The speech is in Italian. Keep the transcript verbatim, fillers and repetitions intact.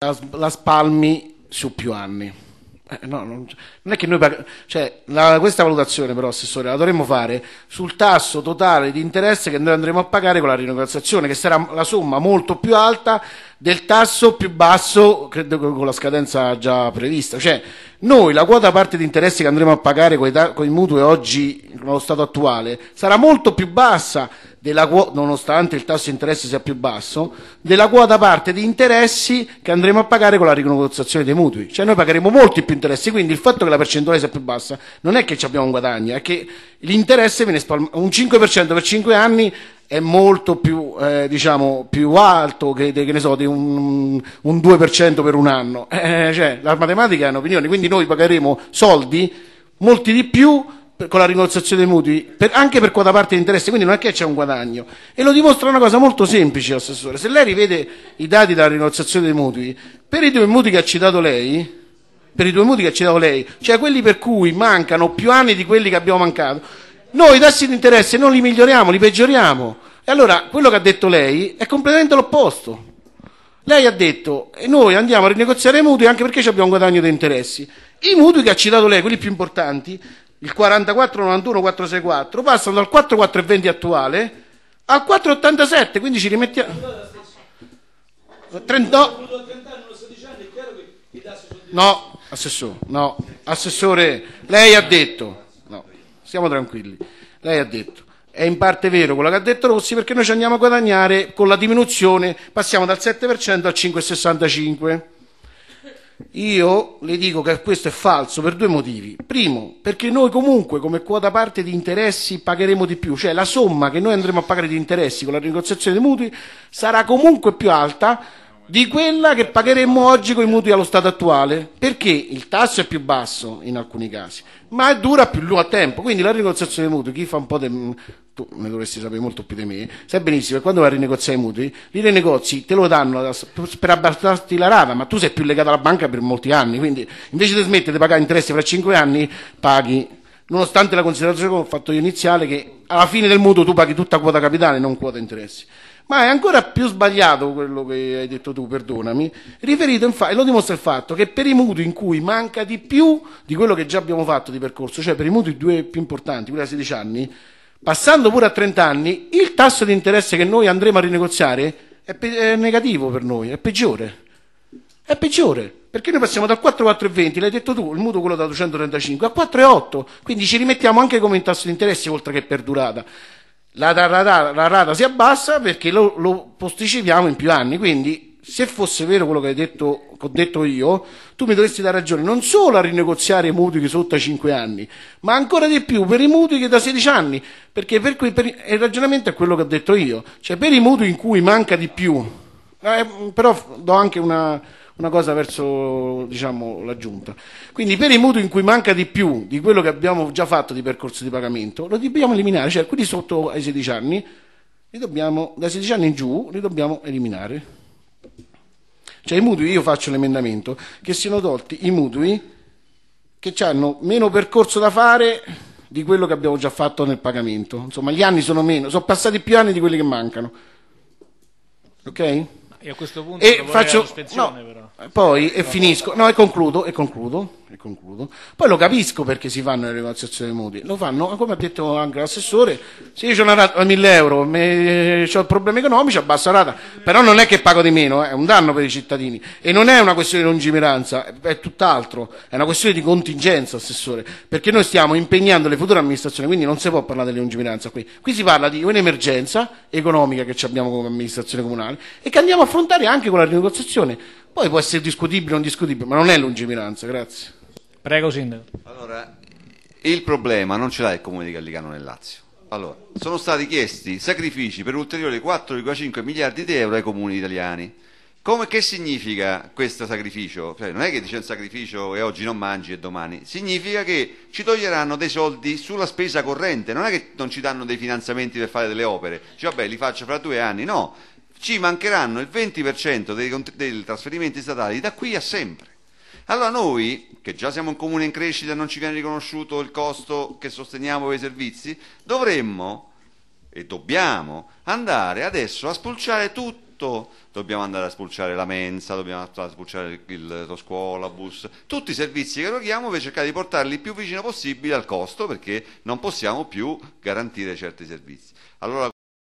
la, la spalmi su più anni. Eh, no, non, non è che noi pag- cioè, la, questa valutazione però, Assessore, la dovremmo fare sul tasso totale di interesse che noi andremo a pagare con la rinegoziazione, che sarà la somma molto più alta del tasso più basso, credo, con la scadenza già prevista. Cioè, noi la quota parte di interessi che andremo a pagare con i, ta- con i mutui oggi, nello stato attuale, sarà molto più bassa, della quo- nonostante il tasso di interesse sia più basso, della quota parte di interessi che andremo a pagare con la rinegoziazione dei mutui. Cioè noi pagheremo molti più interessi, quindi il fatto che la percentuale sia più bassa non è che ci abbiamo un guadagno, è che l'interesse viene spalmato, un cinque per cento per cinque anni è molto più, eh, diciamo, più alto che, che ne so, di un, un due per cento per un anno. Eh, cioè, la matematica è un'opinione, quindi noi pagheremo soldi, molti di più, con la rinegoziazione dei mutui, per, anche per quota parte di interesse, quindi non è che c'è un guadagno. E lo dimostra una cosa molto semplice, Assessore. Se lei rivede i dati della rinegoziazione dei mutui, per i due mutui che ha citato lei, per i due mutui che ha citato lei, cioè quelli per cui mancano più anni di quelli che abbiamo mancato, noi i tassi di interesse non li miglioriamo, li peggioriamo. E allora quello che ha detto lei è completamente l'opposto. Lei ha detto, e noi andiamo a rinegoziare i mutui anche perché abbiamo un guadagno di interessi. I mutui che ha citato lei, quelli più importanti, il quarantaquattro novantuno quattrocentosessantaquattro, passano dal quattro virgola quattrocentoventi attuale al quattro virgola ottantasette, quindi ci rimettiamo... trenta... No, Assessore, no, Assessore, lei ha detto, no, stiamo tranquilli, lei ha detto, è in parte vero quello che ha detto Rossi, perché noi ci andiamo a guadagnare con la diminuzione, passiamo dal sette per cento al cinque virgola sessantacinque. Io le dico che questo è falso per due motivi. Primo, perché noi comunque come quota parte di interessi pagheremo di più, cioè la somma che noi andremo a pagare di interessi con la rinegoziazione dei mutui sarà comunque più alta di quella che pagheremmo oggi con i mutui allo stato attuale, perché il tasso è più basso in alcuni casi, ma dura più lungo a tempo. Quindi la rinegoziazione dei mutui, chi fa un po' di... tu ne dovresti sapere molto più di me, sai benissimo che quando vai a rinegoziare i mutui, li rinegozi, te lo danno per abbassarti la rata, ma tu sei più legato alla banca per molti anni, quindi invece di smettere di pagare interessi fra cinque anni, paghi, nonostante la considerazione che ho fatto io iniziale, che alla fine del mutuo tu paghi tutta quota capitale, non quota interessi. Ma è ancora più sbagliato quello che hai detto tu, perdonami, riferito infatti, e lo dimostra il fatto che per i mutui in cui manca di più di quello che già abbiamo fatto di percorso, cioè per i mutui due più importanti, quelli a sedici anni, passando pure a trenta anni, il tasso di interesse che noi andremo a rinegoziare è, pe- è negativo per noi, è peggiore. È peggiore, perché noi passiamo dal quattro virgola quattrocentoventi, l'hai detto tu, il mutuo quello da duecentotrentacinque, a quattro virgola otto, quindi ci rimettiamo anche come in tasso di interesse oltre che per durata. La, la, la, la rata si abbassa perché lo, lo posticipiamo in più anni, quindi se fosse vero quello che hai detto, che ho detto io, tu mi dovresti dare ragione non solo a rinegoziare i mutui che sotto ai cinque anni, ma ancora di più per i mutui che da sedici anni, perché per cui, per, il ragionamento è quello che ho detto io, cioè per i mutui in cui manca di più, eh, però do anche una, una cosa verso, diciamo, la giunta, quindi per i mutui in cui manca di più di quello che abbiamo già fatto di percorso di pagamento, lo dobbiamo eliminare, cioè quelli sotto ai sedici anni, li dobbiamo, dai sedici anni in giù, li dobbiamo eliminare. Cioè i mutui, io faccio l'emendamento che siano tolti i mutui che hanno meno percorso da fare di quello che abbiamo già fatto nel pagamento, insomma gli anni sono meno, sono passati più anni di quelli che mancano, ok? E a questo punto e faccio la sospensione, no, però. poi e finisco, no e concludo e concludo e concludo poi lo capisco perché si fanno le rinegoziazioni dei mutui, lo fanno come ha detto anche l'assessore, se io ho una rata a mille euro, ho problemi economici, abbasso la rata, però non è che pago di meno, è un danno per i cittadini e non è una questione di lungimiranza, è, è tutt'altro, è una questione di contingenza, assessore, perché noi stiamo impegnando le future amministrazioni, quindi non si può parlare di lungimiranza qui, qui si parla di un'emergenza economica che abbiamo come amministrazione comunale e che andiamo a affrontare anche con la rinegoziazione. Poi può essere discutibile o non discutibile, ma non è lungimiranza. Grazie. Prego, Sindaco. Allora, il problema non ce l'ha il comune di Gallicano nel Lazio. Allora, sono stati chiesti sacrifici per ulteriori quattro virgola cinque miliardi di euro ai comuni italiani. Come, che significa questo sacrificio? Cioè, non è che dice un sacrificio e oggi non mangi e domani, significa che ci toglieranno dei soldi sulla spesa corrente, non è che non ci danno dei finanziamenti per fare delle opere, cioè vabbè li faccio fra due anni, no, ci mancheranno il venti per cento dei, dei trasferimenti statali da qui a sempre. Allora noi, che già siamo un comune in crescita e non ci viene riconosciuto il costo che sosteniamo per i servizi, dovremmo e dobbiamo andare adesso a spulciare tutto soprattutto dobbiamo andare a spulciare la mensa, dobbiamo andare a spulciare il, il, lo scuolabus, tutti i servizi che eroghiamo per cercare di portarli il più vicino possibile al costo, perché non possiamo più garantire certi servizi. Allora